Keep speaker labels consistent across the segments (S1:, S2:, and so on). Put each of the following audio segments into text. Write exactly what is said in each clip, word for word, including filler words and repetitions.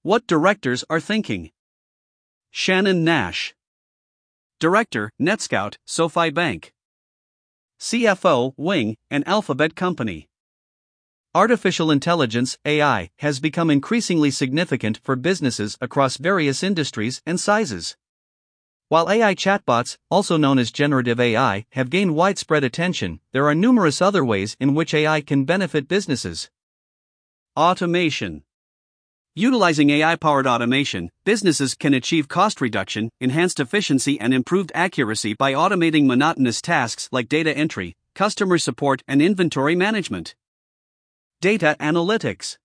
S1: What directors are thinking. Shannon Nash, Director, NetScout, SoFi Bank. C F O, Wing, an Alphabet company. Artificial intelligence, A I, has become increasingly significant for businesses across various industries and sizes. While A I chatbots, also known as generative A I, have gained widespread attention, there are numerous other ways in which A I can benefit businesses. Automation. Utilizing A I-powered automation, businesses can achieve cost reduction, enhanced efficiency, and improved accuracy by automating monotonous tasks like data entry, customer support, and inventory management. Data analytics.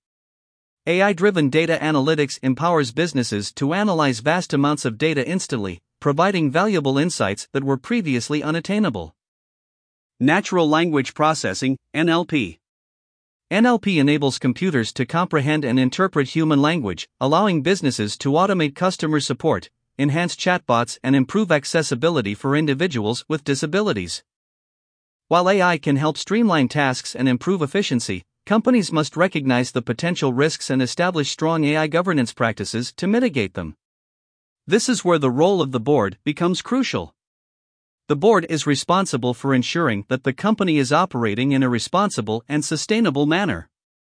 S1: A I-driven data analytics empowers businesses to analyze vast amounts of data instantly, providing valuable insights that were previously unattainable. Natural language processing, N L P. N L P enables computers to comprehend and interpret human language, allowing businesses to automate customer support, enhance chatbots, and improve accessibility for individuals with disabilities. While A I can help streamline tasks and improve efficiency, companies must recognize the potential risks and establish strong A I governance practices to mitigate them. This is where the role of the board becomes crucial. The board is responsible for ensuring that the company is operating in a responsible and sustainable manner.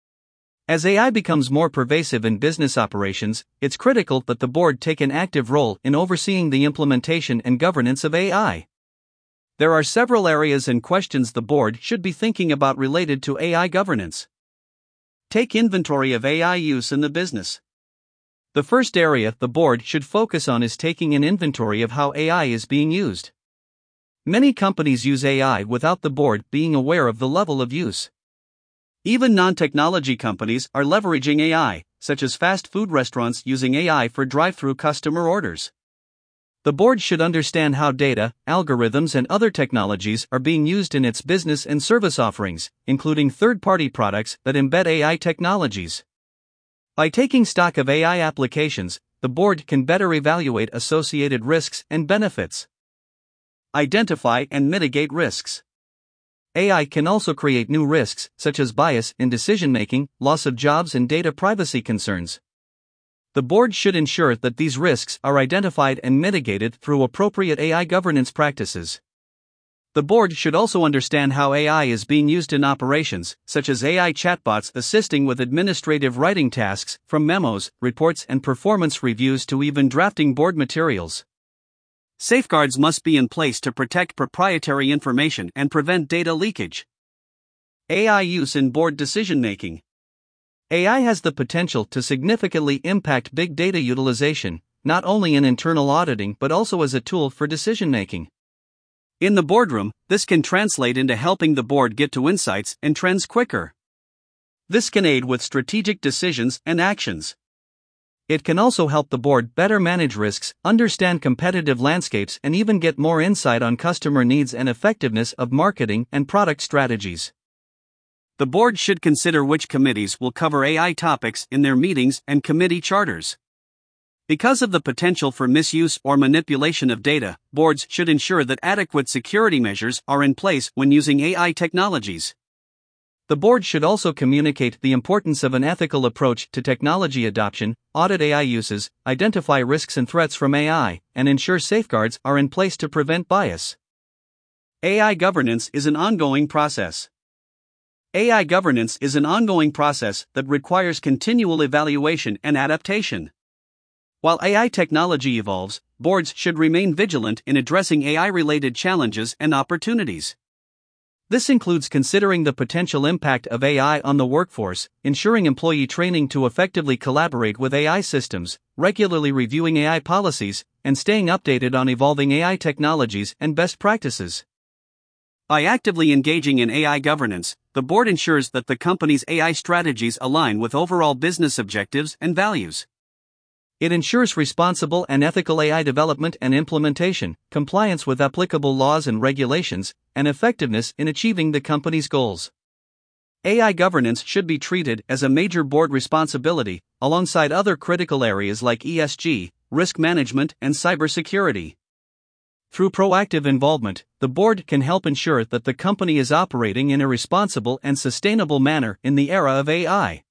S1: As A I becomes more pervasive in business operations, it's critical that the board take an active role in overseeing the implementation and governance of A I. There are several areas and questions the board should be thinking about related to A I governance. Take inventory of A I use in the business. The first area the board should focus on is taking an inventory of how A I is being used. Many companies use A I without the board being aware of the level of use. Even non-technology companies are leveraging A I, such as fast food restaurants using A I for drive-through customer orders. The board should understand how data, algorithms, and other technologies are being used in its business and service offerings, including third-party products that embed A I technologies. By taking stock of A I applications, the board can better evaluate associated risks and benefits. Identify and mitigate risks. A I can also create new risks, such as bias in decision-making, loss of jobs, and data privacy concerns. The board should ensure that these risks are identified and mitigated through appropriate A I governance practices. The board should also understand how A I is being used in operations, such as A I chatbots assisting with administrative writing tasks, from memos, reports, and performance reviews to even drafting board materials. Safeguards must be in place to protect proprietary information and prevent data leakage. A I use in board decision-making. A I has the potential to significantly impact big data utilization, not only in internal auditing but also as a tool for decision-making. In the boardroom, this can translate into helping the board get to insights and trends quicker. This can aid with strategic decisions and actions. It can also help the board better manage risks, understand competitive landscapes, and even get more insight on customer needs and effectiveness of marketing and product strategies. The board should consider which committees will cover A I topics in their meetings and committee charters. Because of the potential for misuse or manipulation of data, boards should ensure that adequate security measures are in place when using A I technologies. The board should also communicate the importance of an ethical approach to technology adoption, audit A I uses, identify risks and threats from A I, and ensure safeguards are in place to prevent bias. A I governance is an ongoing process. A I governance is an ongoing process that requires continual evaluation and adaptation. While A I technology evolves, boards should remain vigilant in addressing A I-related challenges and opportunities. This includes considering the potential impact of A I on the workforce, ensuring employee training to effectively collaborate with A I systems, regularly reviewing A I policies, and staying updated on evolving A I technologies and best practices. By actively engaging in A I governance, the board ensures that the company's A I strategies align with overall business objectives and values. It ensures responsible and ethical A I development and implementation, compliance with applicable laws and regulations, and effectiveness in achieving the company's goals. A I governance should be treated as a major board responsibility, alongside other critical areas like E S G, risk management, and cybersecurity. Through proactive involvement, the board can help ensure that the company is operating in a responsible and sustainable manner in the era of A I.